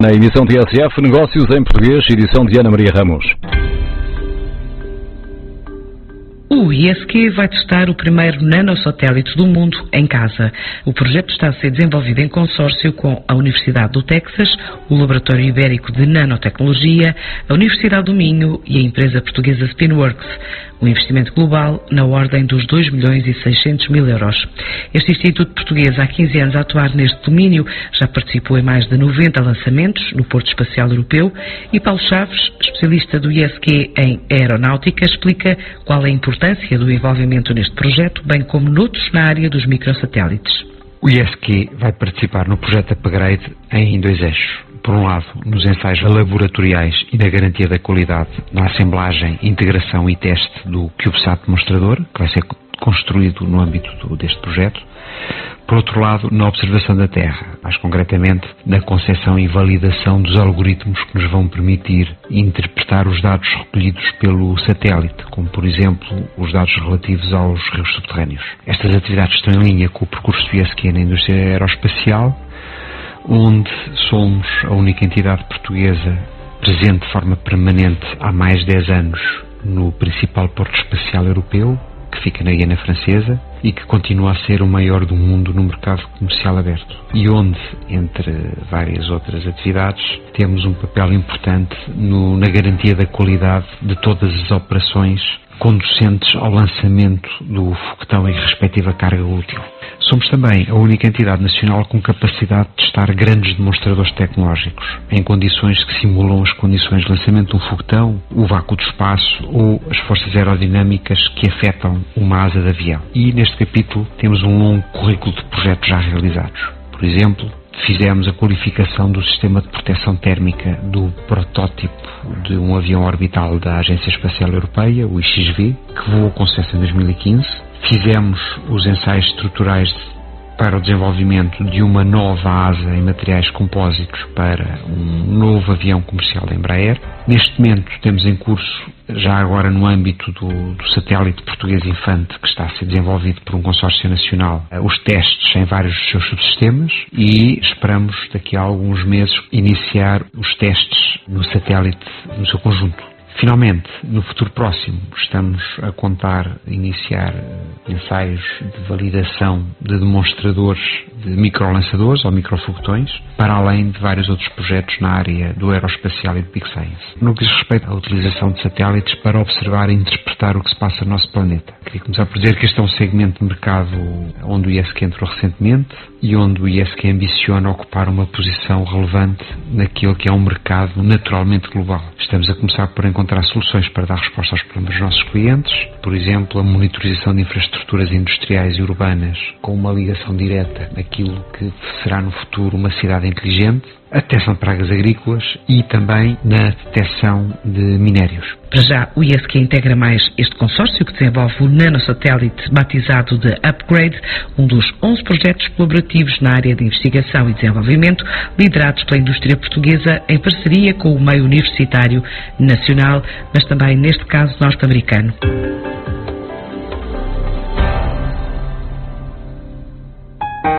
Na edição TSF, Negócios em Português, edição de Ana Maria Ramos. O ISQ vai testar o primeiro nanosatélite do mundo em casa. O projeto está a ser desenvolvido em consórcio com a Universidade do Texas, o Laboratório Ibérico de Nanotecnologia, a Universidade do Minho e a empresa portuguesa Spinworks. Um investimento global na ordem dos 2.600.000 euros. Este Instituto Português, há 15 anos a atuar neste domínio, já participou em mais de 90 lançamentos no Porto Espacial Europeu e Paulo Chaves, especialista do ISQ em aeronáutica, explica qual é a importância do envolvimento neste projeto, bem como noutros na área dos microsatélites. O ISQ vai participar no projeto Upgrade em dois eixos. Por um lado, nos ensaios laboratoriais e na garantia da qualidade, na assemblagem, integração e teste do CubeSat demonstrador, que vai ser construído no âmbito deste projeto. Por outro lado, na observação da Terra, mais concretamente na concepção e validação dos algoritmos que nos vão permitir interpretar os dados recolhidos pelo satélite, como por exemplo os dados relativos aos rios subterrâneos. Estas atividades estão em linha com o percurso do ISQ na indústria aeroespacial, onde somos a única entidade portuguesa presente de forma permanente há mais de 10 anos no principal porto espacial europeu, que fica na Guiana Francesa e que continua a ser o maior do mundo no mercado comercial aberto. E onde, entre várias outras atividades, temos um papel importante na garantia da qualidade de todas as operações conducentes ao lançamento do foguetão e respectiva carga útil. Somos também a única entidade nacional com capacidade de testar grandes demonstradores tecnológicos, em condições que simulam as condições de lançamento de um foguetão, o vácuo do espaço ou as forças aerodinâmicas que afetam uma asa de avião. E neste capítulo temos um longo currículo de projetos já realizados. Por exemplo, fizemos a qualificação do sistema de proteção térmica do protótipo de um avião orbital da Agência Espacial Europeia, o IXV, que voou com sucesso em 2015. Fizemos os ensaios estruturais para o desenvolvimento de uma nova asa em materiais compósitos para um novo avião comercial da Embraer. Neste momento temos em curso, já agora no âmbito do satélite português Infante, que está a ser desenvolvido por um consórcio nacional, os testes em vários dos seus subsistemas e esperamos daqui a alguns meses iniciar os testes no satélite no seu conjunto. Finalmente, no futuro próximo, estamos a contar iniciar ensaios de validação de demonstradores de microlançadores ou microfoguetões, para além de vários outros projetos na área do aeroespacial e do Big Science. No que diz respeito à utilização de satélites para observar e interpretar o que se passa no nosso planeta. Queria começar por dizer que este é um segmento de mercado onde o ISQ entrou recentemente e onde o ISQ ambiciona ocupar uma posição relevante naquilo que é um mercado naturalmente global. Estamos a começar por encontrar soluções para dar resposta aos problemas dos nossos clientes, por exemplo, a monitorização de infraestruturas industriais e urbanas com uma ligação direta naquilo que será no futuro uma cidade inteligente, a detecção de pragas agrícolas e também na detecção de minérios. Para já, o ISQ integra mais este consórcio que desenvolve o nanosatélite batizado de Upgrade, um dos 11 projetos colaborativos na área de investigação e desenvolvimento liderados pela indústria portuguesa em parceria com o meio universitário nacional, mas também, neste caso, norte-americano.